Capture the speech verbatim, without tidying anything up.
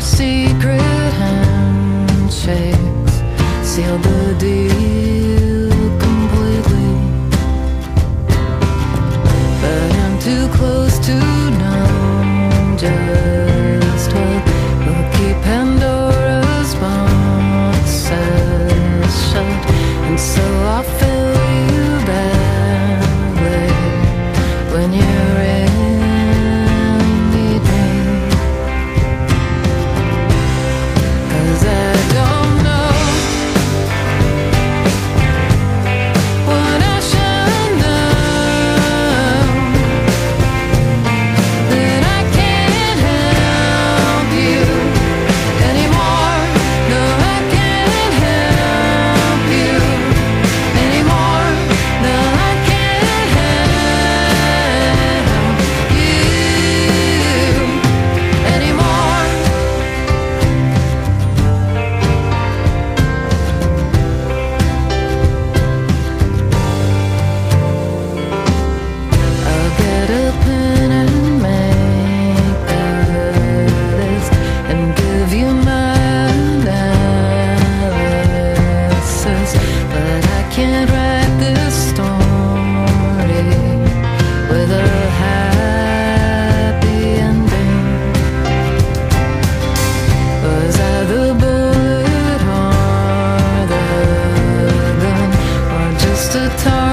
secret handshakes sealed the deal completely. But I'm too close to know just what will keep Pandora's boxes shut. And so I'll fill you badly when you're in. The time